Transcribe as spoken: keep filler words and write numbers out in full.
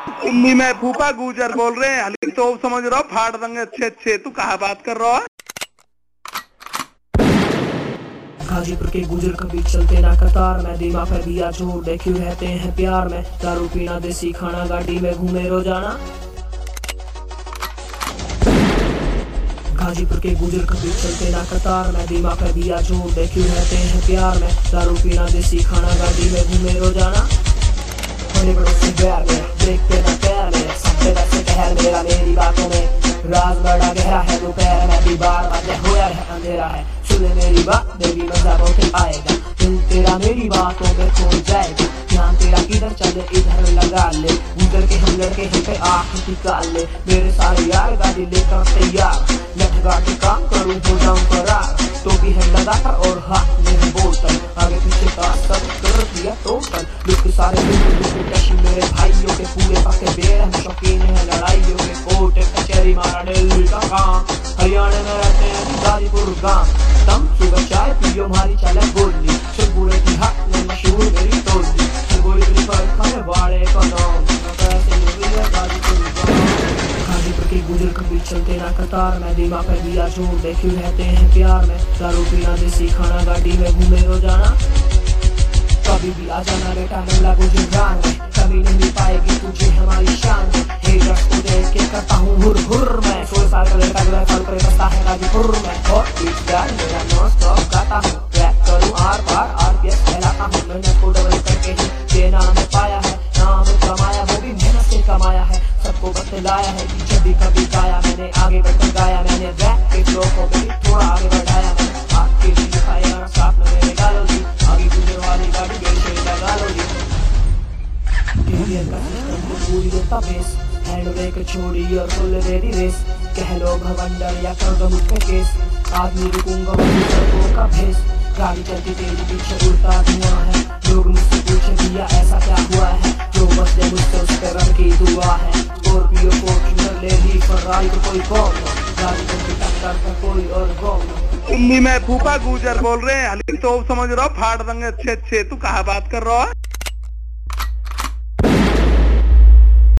दिल्ली में फूफा गुजर बोल रहे हैं, हल्की तो समझ रहा हो, फाड़ देंगे अच्छे अच्छे। तू कहाँ बात कर रहा है? गाजीपुर के गुजर कभी चलते ना कतार में, दिमाग पे दिया छोड़ दे क्यों रहते हैं प्यार में। दारू पीना देसी खाना गाड़ी में घूमे रोजाना। गाजीपुर के गुजर कभी चलते ना कतार में, दिमाग पे दिया छोड़ दे क्यों रहते हैं प्यार में। दारू पीना देसी खाना गाड़ी में घूमे रोजाना। बड़े बड़ों से प्यार में देखते ना प्यार में, सबसे वैसे कहर मेरा मेरी बातों में। राज बड़ा गहरा है दोपहर में भी बार बार होया है अंधेरा है। सुने मेरी बात मेरी मजा बहुत आएगा, दिल तेरा मेरी बातों में खो जाएगा। ध्यान तेरा किधर चले इधर लगा ले, उधर के हम लड़के हैं पे आँख निकाल ले। मेरे सारे यार गाड़ी लेकर तैयार, लठ गाड़ी काम करूँ हो जाऊँ करार। तो भी है लगाकर और हाथ में बोतल, आगे पीछे का सब कर दिया टोटल। लुक सारे मेरे भाइयों के पूरे पके बेर हम शौकीन है लड़ाइयों के। कोर्ट कचहरी मारा दिल्ली का काम, हरियाणा में रहते हैं गाजीपुर गांव। तम सुबह चाय पियो हमारी चले गोली, सुबह की हाथ में मशहूर मेरी टोली। गोली गोली पर खाने वाले का नाम गाजीपुर के गुजर कभी चलते ना कतार में, दिमाग पे दिया छोड़ दे क्यों रहते हैं प्यार में। दारू पीना देसी खाना गाड़ी में घूमे रोजाना। कभी भी आ जाना बेटा मेला गुजरान में, कभी नहीं पाएगी तुझे हमारी शान में। हेटर्स को देख के करता हूँ हुर हुर मैं, सोलह साल का लड़का जो है साल पर बसता है गाजीपुर में। और बीच प्यार मेरा नॉन स्टॉप गाता हूँ, रैप करूँ आर पार आरपीएस फैलाता हूँ। मेहनत को डबल करके ही ये नाम पाया है, नाम कमाया वो भी मेहनत से कमाया है। सबको बतलाया है कि जब भी कभी गाया मैंने, आगे बढ़कर गाया मैंने। रैप के फ्लो को भी थोड़ा आगे बढ़ाया मैंने। आपके लिए लिखाया साथ में मेरे गालों जी, आगे गुजर वाली गाड़ी पूरी देता बेस। हैंड ब्रेक छोड़ी और फुल रेडी रेस, कह लो भवंडर या कर दो मुझ पे केस। आदमी रुकूंगा वही सड़कों का भेस, गाड़ी चलती तेरी पीछे उड़ता धुआं है। लोग मुझसे पूछे भैया ऐसा क्या हुआ है, जो बचते मुझसे उस पे रब की दुआ है। स्कॉर्पियो फॉर्च्यूनर ले ली फरारी तो कोई कौन, गाड़ी चलती टक्कर का कोई और कौन। दिल्ली में फूफा गुजर बोल रहे हैं, हल्की तो समझ रहा हो, फाड़ देंगे अच्छे अच्छे। तू कहाँ बात कर रहा है?